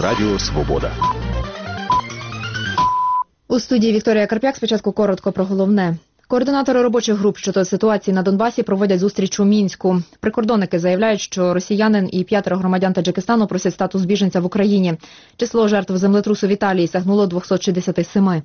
Радіо Свобода. У студії Вікторія Карп'як. Спочатку коротко про головне. Координатори робочих груп щодо ситуації на Донбасі проводять зустріч у Мінську. Прикордонники заявляють, що росіянин і 5 громадян Таджикистану просять статус біженця в Україні. Число жертв землетрусу в Італії сягнуло 267.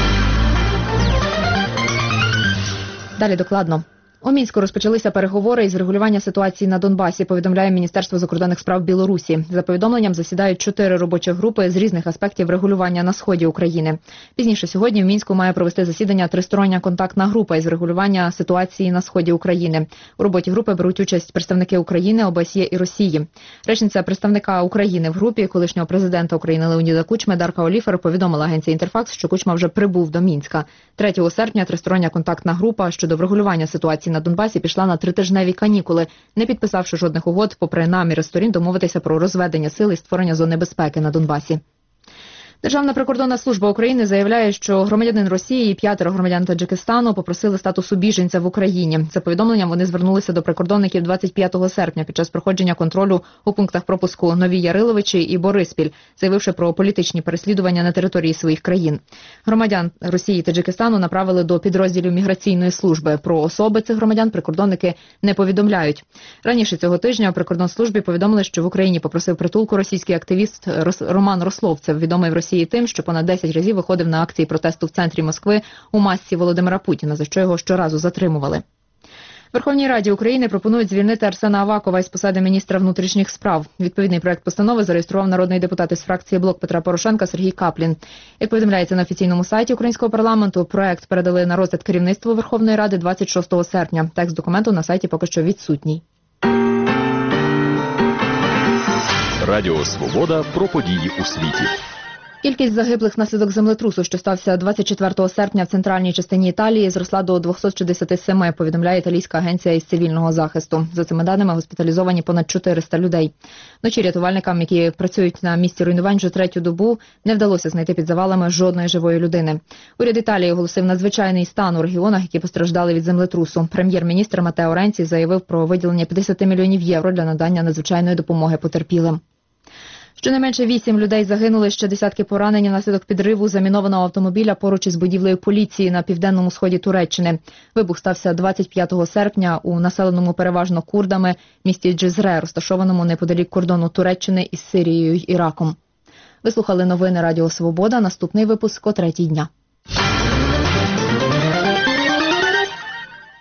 Далі докладно. У Мінську розпочалися переговори із регулювання ситуації на Донбасі, повідомляє Міністерство закордонних справ Білорусі. За повідомленням, засідають 4 робочі групи з різних аспектів регулювання на сході України. Пізніше сьогодні в Мінську має провести засідання тристороння контактна група із регулювання ситуації на сході України. У роботі групи беруть участь представники України, ОБСЄ і Росії. Речниця представника України в групі, колишнього президента України Леоніда Кучми, Дарка Оліфер, повідомила агенції «Інтерфакс», що Кучма вже прибув до Мінська. 3 серпня тристороння контактна група щодо врегулювання ситуації на Донбасі пішла на 3-тижневі канікули, не підписавши жодних угод, попри наміри сторін домовитися про розведення сил і створення зони безпеки на Донбасі. Державна прикордонна служба України заявляє, що громадянин Росії і 5 громадян Таджикистану попросили статусу біженця в Україні. За повідомленням, вони звернулися до прикордонників 25 серпня під час проходження контролю у пунктах пропуску Нові Яриловичі і Бориспіль, заявивши про політичні переслідування на території своїх країн. Громадян Росії і Таджикистану направили до підрозділів міграційної служби. Про особи цих громадян прикордонники не повідомляють. Раніше цього тижня у прикордонслужбі повідомили, що в Україні попросив притулку російський активіст Роман Рословцев, відомий в Росії тим, що понад 10 разів виходив на акції протесту в центрі Москви у масці Володимира Путіна, за що його щоразу затримували. Верховній Раді України пропонують звільнити Арсена Авакова із посади міністра внутрішніх справ. Відповідний проект постанови зареєстрував народний депутат із фракції «Блок Петра Порошенка» Сергій Каплін. Як повідомляється на офіційному сайті українського парламенту, проект передали на розгляд керівництву Верховної Ради 26 серпня. Текст документу на сайті поки що відсутній. Радіо Свобода про події у світі. Кількість загиблих внаслідок землетрусу, що стався 24 серпня в центральній частині Італії, зросла до 267, повідомляє італійська агенція із цивільного захисту. За цими даними госпіталізовані понад 400 людей. Вночі рятувальникам, які працюють на місці руйнувань вже 3-ю добу, не вдалося знайти під завалами жодної живої людини. Уряд Італії оголосив надзвичайний стан у регіонах, які постраждали від землетрусу. Прем'єр-міністр Матео Ренці заявив про виділення 50 мільйонів євро для надання надзвичайної допомоги потерпілим. Щонайменше 8 людей загинули, ще десятки поранені внаслідок підриву замінованого автомобіля поруч із будівлею поліції на південному сході Туреччини. Вибух стався 25 серпня у населеному переважно курдами місті Джизре, розташованому неподалік кордону Туреччини із Сирією й Іраком. Ви слухали новини Радіо Свобода. Наступний випуск о 3-й дня.